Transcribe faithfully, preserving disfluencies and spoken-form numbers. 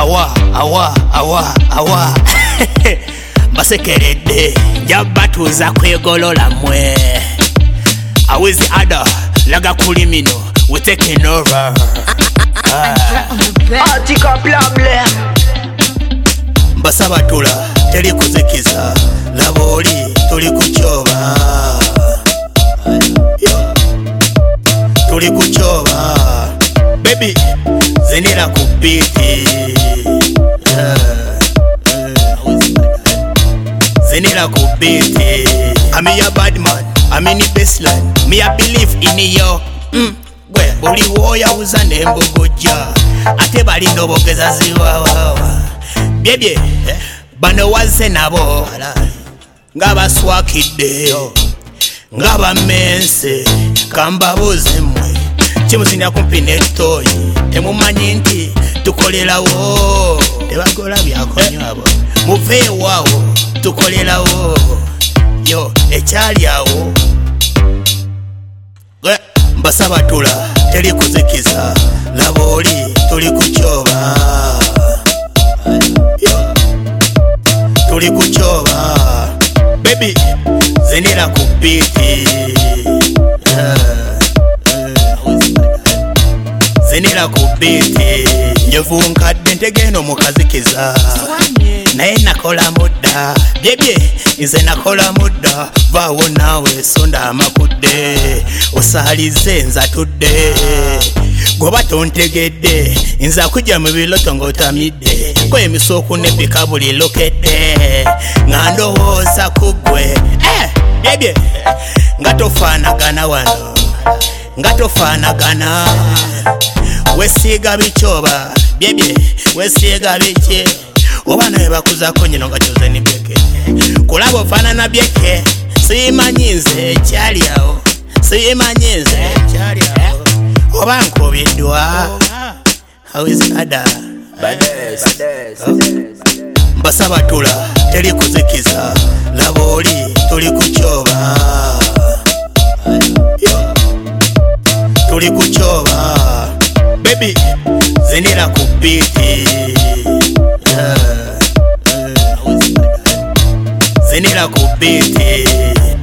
awa awa awa awa basekerede jabatuza kwegolola mwe awezi ada laga kulimino we taking over Artica problem basabatula teli kuzikiza laboli tuli kuchoba tuli kuchoba baby zinira kupiti zinira kupiti I'm a bad man I'm in the baseline me I believe in you mm. Gwe buli woya uzane mbogoja ate bali ndobogeza ziwawawa byebye bano waze nabo ngabaswakidde ngabamense kambabuze mwe kimuzinda kumpi netoyi temumanyi nti tukolerawo tebakola byakonywabo muveewawo tukolerawo yo ekyali awo mbasabatula teri kuzikiza laboli tuli kuchoba tuli kuchoba baby zinira kupiti zinira kupiti nyovunkadde ntegeno mukazikiza naye nakola mudda byebye nze nakola mudda vaawo naawe sonda amakudde osalize nzatudde goba tontegedde nza kujja mu biloto ng'otamidde kw'emisooku n'ebbika buli lokedde nga ndowooza ku ggwe eh, byebye nga tofaanagana wano nga tofaanagana wesiiga bicoba byebye wesiiga biki oba naye bakuzako nyino nga kyoze ni byeke kulaba ofaanana byeke siyimanyi nze ekyali awo siyimanyi nze ekyali awo oba nkubiddwa awizikada mbasabatula teri kuzikiza laboli tuli kuchoba tuli kuchoba baby zinira kupiti zinira kupiti